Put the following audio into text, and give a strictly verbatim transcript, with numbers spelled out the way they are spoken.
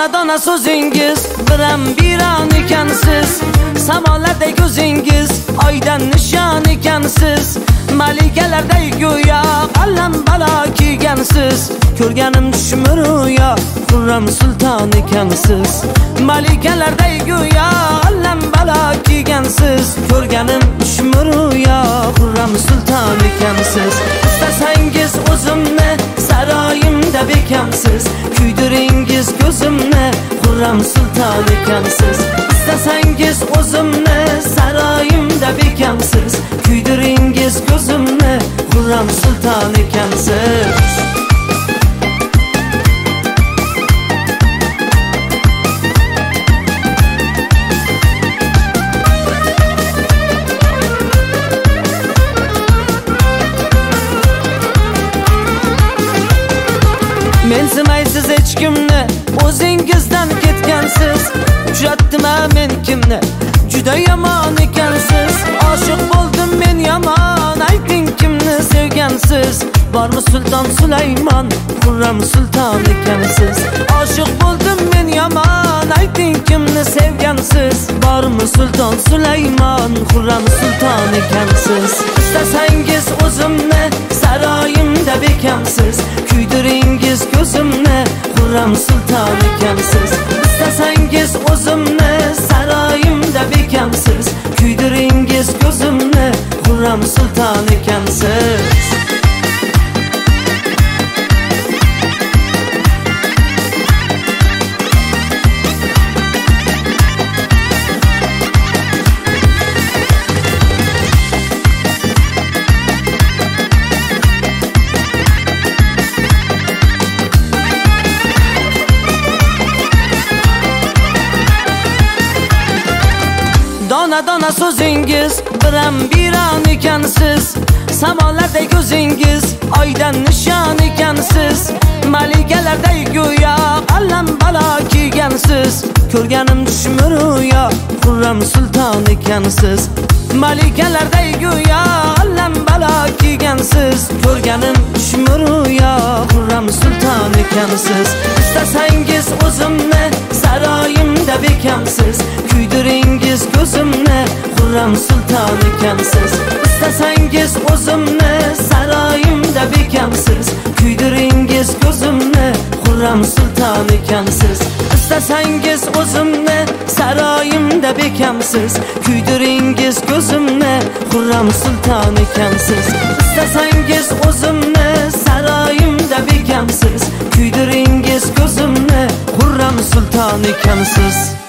Dona dona so'zingiz biram biron ekansiz, samolardek ko'zingiz oydan nishon ekansiz, malikalarday go'yo alam balo kiygansiz, ko'rganim tushmi ro'yo Xurram sulton ekansiz, malikalarday go'yo alam balo kiygansiz, ko'rganim tushmi ro'yo Xurram sulton ekansiz. İstasangiz o'zimni saroyimda bekamsiz, kuydiringiz ko'zimni Xurram sulton ekansiz. İstasangiz o'zimni saroyimda bekamsiz, kuydiringiz ko'zimni Xurram sulton ekansiz. Mensimaysiz hech kimni, o'zingizdan ketgansiz, uchratdim-a men kimni, juda yomon ekansiz. Oshiq bo'ldim men yomon, ayting kimni sevgansiz, bormi sulton Sulaymon Xurram sulton ekansiz. Oshiq bo'ldim men yomon, ayting kimni sevgansiz, bormi sulton Sulaymon Xurram sulton ekansiz. İstasangiz o'zimni saroyimda bekamsiz, kuydiringiz ko'zimni Xurram sulton ekansiz. İstasangiz o'zimni saroyimda bekamsiz, kuydiringiz ko'zimni Xurram sulton ekansiz. Dona dona so'zingiz biram biron ekansiz, samolardek ko'zingiz oydan nishon ekansiz, malikalarday go'yo alam balo kiygansiz, ko'rganim tushmi ro'yo Xurram sulton ekansiz. Malikalarday go'yo alam balo kiygansiz, ko'rganim tushmi ro'yo Xurram sulton ekansiz. İstasangiz o'zimni saroyimda bekamsiz, kuydiringiz ko'zimni Xurram sulton ekansiz. İstasangiz o'zimni saroyimda bekamsiz, kuydiringiz ko'zimni Xurram sulton ekansiz. İstasangiz o'zimni saroyimda bekamsiz, kuydiringiz ko'zimni Xurram sulton ekansiz. İstasangiz o'zimni saroyimda bekamsiz, kuydiringiz ko'zimni Xurram sulton ekansiz.